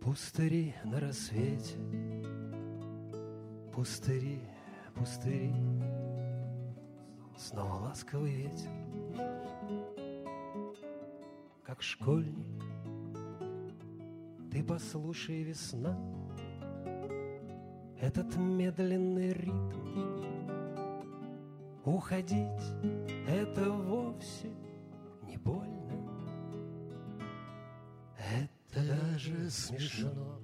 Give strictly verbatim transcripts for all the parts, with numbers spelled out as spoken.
Пустыри на рассвете, пустыри, пустыри, снова ласковый ветер, как школьник. Ты послушай, весна, этот медленный ритм. Уходить — это вовсе не больно, это даже смешно.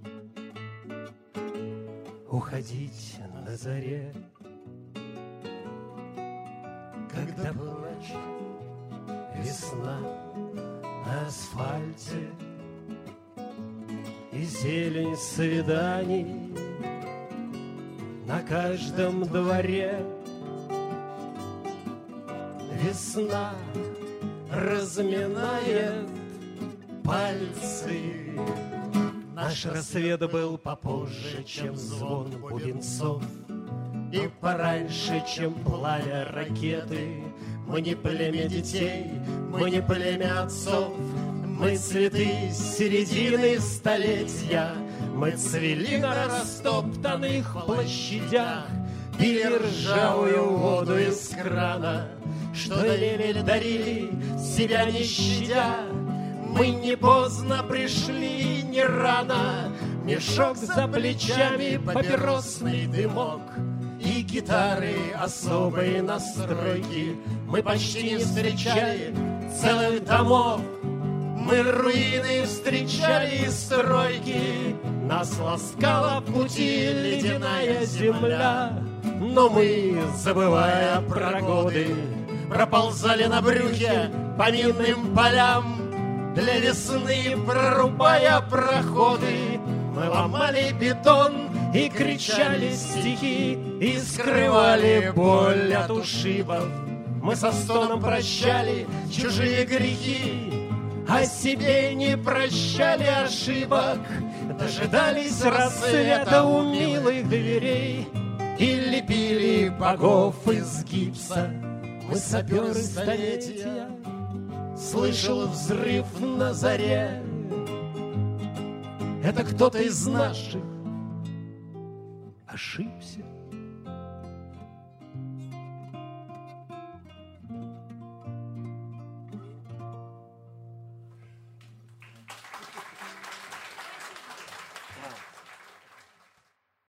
Уходить на заре, когда плачет весна на асфальте, и зелень свиданий на каждом дворе. Весна разминает пальцы. Наш рассвет был попозже, чем звон бубенцов, и пораньше, чем пламя ракеты. Мы не племя детей, мы не племя отцов, мы цветы середины столетия. Мы цвели на растоптанных площадях, пили ржавую воду из крана, что дарили, дарили, себя не щадя. Мы не поздно пришли, не рано. Мешок за плечами, папиросный дымок и гитары особой настройки. Мы почти не встречали целых домов, мы руины встречали и стройки. Нас ласкала в пути ледяная земля, но мы, забывая про годы, проползали на брюхе по минным полям. Для весны прорубая проходы, мы ломали бетон и кричали стихи, и скрывали боль от ушибов. Мы со стоном прощали чужие грехи, а себе не прощали ошибок. Дожидались рассвета у милых дверей и лепили богов из гипса. Мы саперы столетия. Слышал взрыв на заре. Это кто-то из наших ошибся.